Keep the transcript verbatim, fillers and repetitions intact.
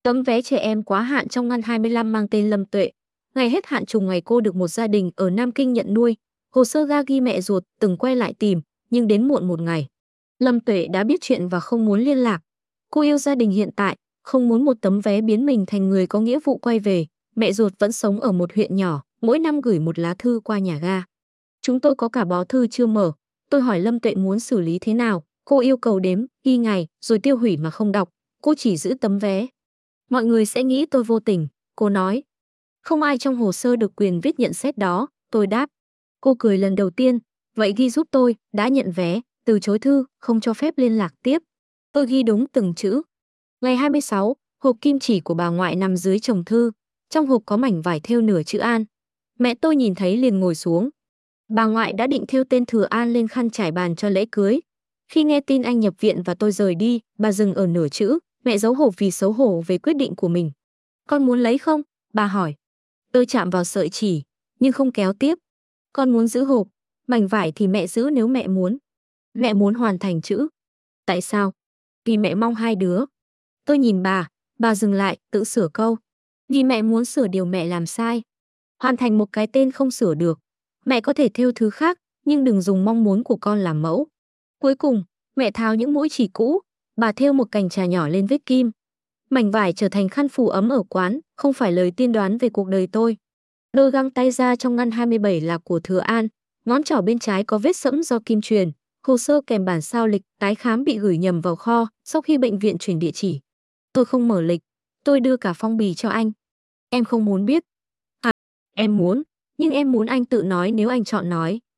Tấm vé trẻ em quá hạn trong ngăn hai mươi lăm mang tên Lâm Tuệ. Ngày hết hạn trùng ngày cô được một gia đình ở Nam Kinh nhận nuôi. Hồ sơ ga ghi mẹ ruột từng quay lại tìm, nhưng đến muộn một ngày. Lâm Tuệ đã biết chuyện và không muốn liên lạc. Cô yêu gia đình hiện tại, không muốn một tấm vé biến mình thành người có nghĩa vụ quay về. Mẹ ruột vẫn sống ở một huyện nhỏ, mỗi năm gửi một lá thư qua nhà ga. Chúng tôi có cả bó thư chưa mở. Tôi hỏi Lâm Tuệ muốn xử lý thế nào. Cô yêu cầu đếm, ghi ngày, rồi tiêu hủy mà không đọc. Cô chỉ giữ tấm vé. Mọi người sẽ nghĩ tôi vô tình, cô nói. Không ai trong hồ sơ được quyền viết nhận xét đó, tôi đáp. Cô cười lần đầu tiên, vậy ghi giúp tôi, đã nhận vé, từ chối thư, không cho phép liên lạc tiếp. Tôi ghi đúng từng chữ. Ngày hai mươi sáu, hộp kim chỉ của bà ngoại nằm dưới chồng thư. Trong hộp có mảnh vải thêu nửa chữ An. Mẹ tôi nhìn thấy liền ngồi xuống. Bà ngoại đã định thêu tên Thừa An lên khăn trải bàn cho lễ cưới. Khi nghe tin anh nhập viện và tôi rời đi, bà dừng ở nửa chữ. Mẹ giấu hộp vì xấu hổ về quyết định của mình. Con muốn lấy không? Bà hỏi. Tôi chạm vào sợi chỉ, nhưng không kéo tiếp. Con muốn giữ hộp, mảnh vải thì mẹ giữ nếu mẹ muốn. Mẹ muốn hoàn thành chữ. Tại sao? Vì mẹ mong hai đứa. Tôi nhìn bà, bà dừng lại, tự sửa câu. Vì mẹ muốn sửa điều mẹ làm sai. Hoàn thành một cái tên không sửa được. Mẹ có thể thêu thứ khác, nhưng đừng dùng mong muốn của con làm mẫu. Cuối cùng, mẹ tháo những mũi chỉ cũ, bà thêu một cành trà nhỏ lên vết kim. Mảnh vải trở thành khăn phủ ấm ở quán, không phải lời tiên đoán về cuộc đời tôi. Đôi găng tay ra trong ngăn hai mươi bảy là của Thừa An, ngón trỏ bên trái có vết sẫm do kim truyền, hồ sơ kèm bản sao lịch tái khám bị gửi nhầm vào kho sau khi bệnh viện chuyển địa chỉ. Tôi không mở lịch, tôi đưa cả phong bì cho anh. Em không muốn biết. À, em muốn, nhưng em muốn anh tự nói nếu anh chọn nói.